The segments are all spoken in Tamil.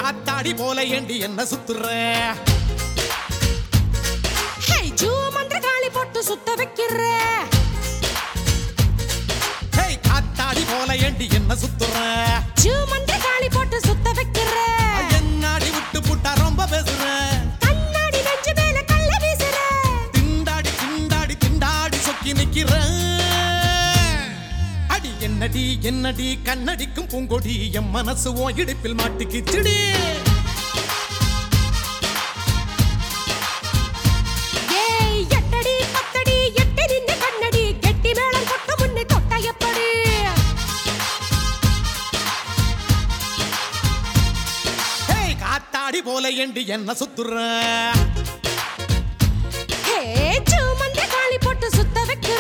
காத்தாடி போல ஏண்டி என்ன சுத்துற? ஹே ஜூமந்திர காளி போட்டு சுத்த வைக்கிற. ஹே காத்தாடி போல ஏண்டி என்ன சுத்துற? ஜூமந்திர காளி போட்டு சுத்த வைக்கிற. என்னாடி விட்டு புட்டா ரொம்ப பேசுற. கண்ணாடி நெஞ்சு மேல கள்ள வீசுற. திண்டாடி திண்டாடி திண்டாடி சொக்கி நிக்கிற. அடி என்னடி என்னடி கண்ணடிக்கும் பூங்கொடி என் மனசு ஓ இடுப்பில் மாட்டிக்கிச்சுடி. ஏய் எட்டடி பத்தடி எட்டி நின்னு கண்ணடி கெட்டி மேளம் கொட்ட முன்னே தொட்ட எப்படி? ஹே காத்தாடி போல ஏண்டி என்ன சுத்துற? ஹே ஜூமந்திர காளி போட்டு சுத்த வைக்கிற.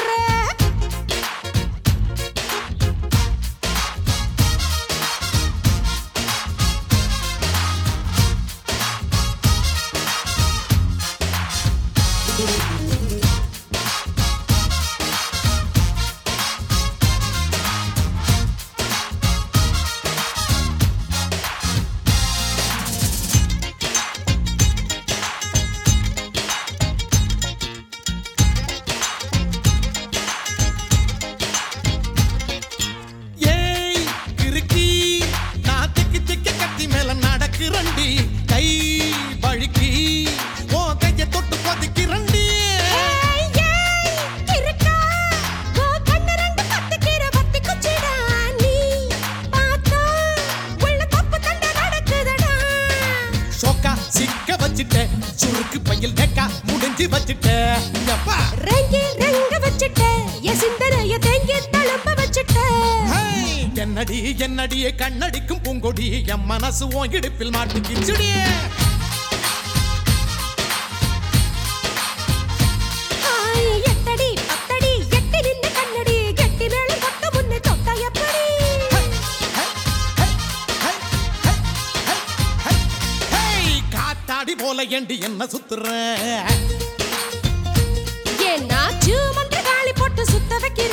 கை வழுக்கி ஓ கைய தொட்டு கொதிக்கிறண்டி. இருக்கா ஓ கண்ணு ரெண்டு பத்திக்கிற பத்தி குச்சிடா. நீ பார்த்தா உள்ள தப்பு தண்டை நடக்குதடா. ஷோக்கா சிக்க வச்சிட்ட சுருக்கு பையில் டேக்கா முடிஞ்சு வச்சிட்ட. எப்பா ரெங்கி ரெங்க வச்சிட்ட என் சிந்தனைய தேங்கி தளம்ப வச்சிட்ட. என்னடி என்னடியே கண்ணடிக்கும் பூங்கொடி என் மனசு ஓ இடுப்பில் மாட்டிக்கிச்சுடி. எட்டடி பத்தடி எட்டி நின்னு கண்ணடி கெட்டி மேளம் கொட்ட முன்னே தொட்ட எப்படி? காத்தாடி போல ஏண்டி என்ன சுத்துற? ஏன்னா ஜூமந்திர காளி போட்டு சுத்த வைக்கிற.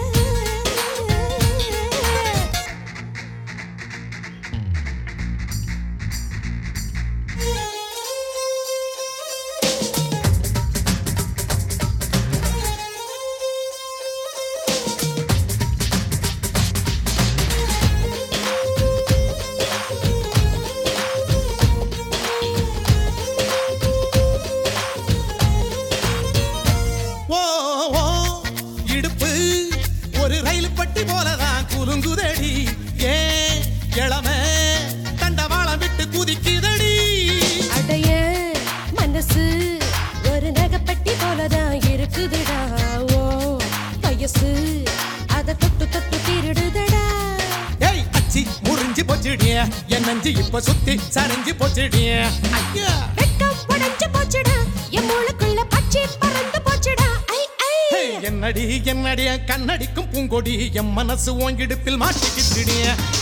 இடுப்பு ஒரு ரயில் பட்டி போலதான் குலுங்குதடி. ஏன் கிழமை தண்டவாளம் விட்டு குதிக்குதடி. அடைய மனசு ஒரு நகைப்பட்டி போலதான் இருக்குதுடா. ஓ வயசு அத தொட்டு தொட்டு திருடுதடா. ஏய் அச்சி முறிஞ்சு போச்சுடிய என் நஞ்சு இப்ப சுத்தி சரிஞ்சு போச்சுடிய. ஐயா வெட்கம் உடைஞ்சு போச்சுடா என் மூளைக்குள்ள பச்சை பறந்து போச்சுடா. என்னடி என்னடிய கண்ணடிக்கும் பூங்கொடி என் மனசு ஓன் இடுப்பில் மாட்டிக்கிச்சுடிய.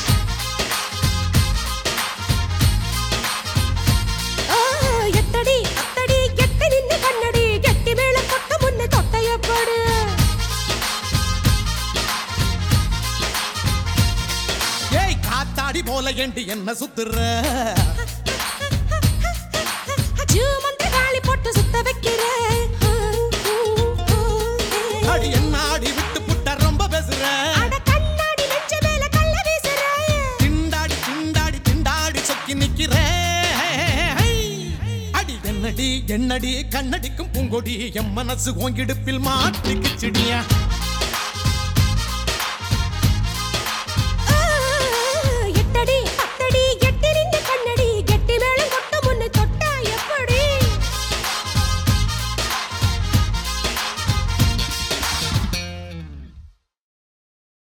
எட்டடி அத்தடி எட்டி நின்னு கண்ணடி கெட்டி மேளம் கொட்ட முன்னே தொட்ட எப்படி? ஏய் காத்தாடி போல ஏண்டி என்ன சுத்துற? ஜூமந்திர காளி போட்டு சுத்த வைக்கிற. அடி என்னாடி விட்டு புட்ட ரொம்ப பேசுற. அட கண்ணாடி நெஞ்சு மேல கள்ள வீசுற. திண்டாடி திண்டாடி திண்டாடி சொக்கி நிக்கிற. அடி என்னடி என்னடி கண்ணடிக்கும் பூங்கொடி என் மனசு ஓங்கிடுப்பில் மாட்டிக்கிச்சுடியா.